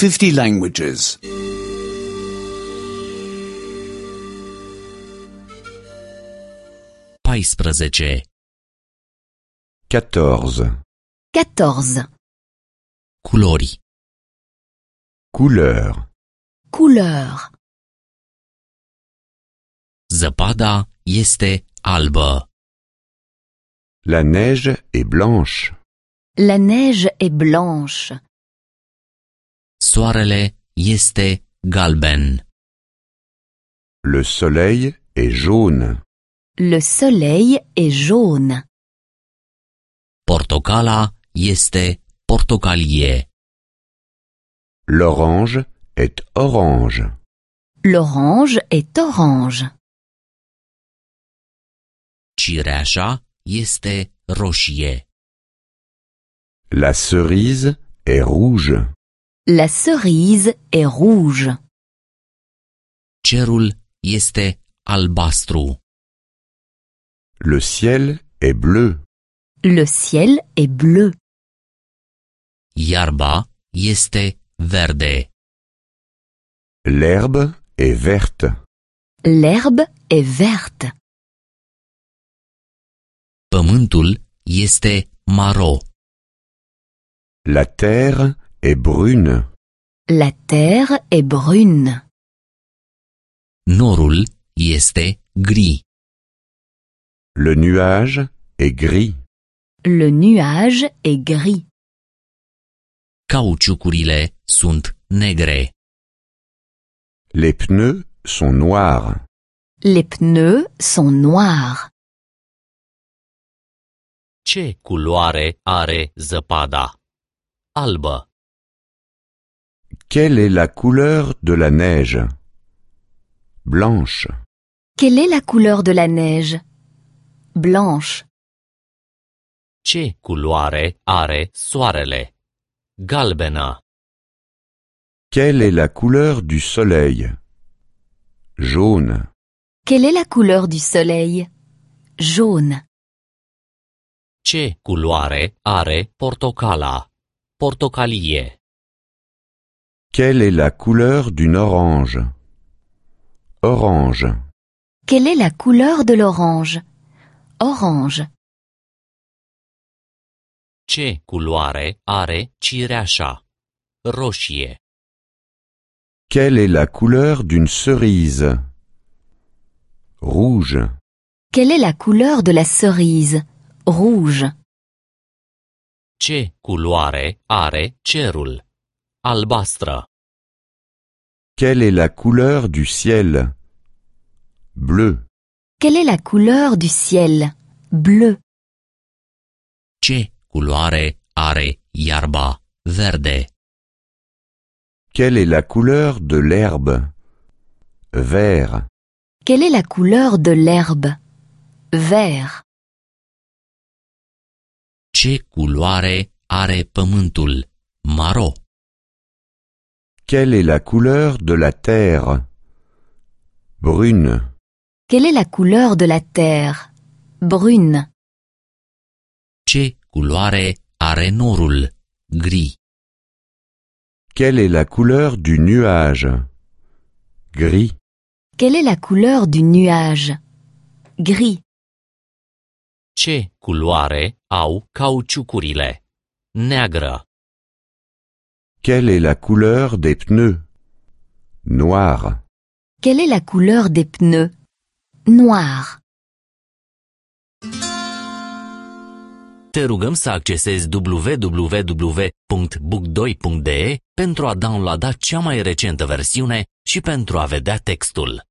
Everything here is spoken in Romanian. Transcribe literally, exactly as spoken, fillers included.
fifty languages. paisprezece. quatorze. quatorze. Culori. Couleur. Couleur. Zăpada este albă. La neige est blanche. La neige est blanche. Soarele este galben. Le soleil est jaune. Le soleil est jaune. Portocala este portocalie. L'orange est orange. L'orange est orange. Cireașa este roșie. La cerise est rouge. La cerise est rouge. Cerul este albastru. Le ciel est bleu. Le ciel est bleu. Iarba este verde. L'herbe est verte. L'herbe est verte. Pământul este maro. La terre est brune. La terre est brune. Norul este gri. Le nuage est gris. Le nuage est gris. Cauciucurile sunt negre. Les pneus sont noirs. Les pneus sont noirs. Ce culoare are zăpada? Albă. Quelle est la couleur de la neige? Blanche. Quelle est la couleur de la neige? Blanche. Ce culoare are soarele? Galbenă. Quelle est la couleur du soleil? Jaune. Quelle est la couleur du soleil? Jaune. Ce culoare are portocala? Portocalie. Quelle est la couleur d'une orange? Orange. Quelle est la couleur de l'orange? Orange. Ce culoare are cireașa? Roșie. Quelle est la couleur d'une cerise? Rouge. Quelle est la couleur de la cerise? Rouge. Ce culoare are cerul? Albastră. Quelle est la couleur du ciel? Bleu. Quelle est la couleur du ciel? Bleu. Ce culoare are iarba? Verde. Quelle est la couleur de l'herbe? Vert. Quelle est la couleur de l'herbe? Vert. Ce culoare are pământul? Maro. Quelle est la couleur de la terre? Brune. Quelle est la couleur de la terre? Brune. Ce culoare are norul? Gri. Quelle est la couleur du nuage? Gris. Quelle est la couleur du nuage? Gris. Ce culoare au cauciucurile? Neagră. Quelle est la couleur des pneus? Noir. Quelle est la couleur des pneus? Noir. Te rugăm să accesezi w w w punct book doi punct d e pentru a downloada cea mai recentă versiune și pentru a vedea textul.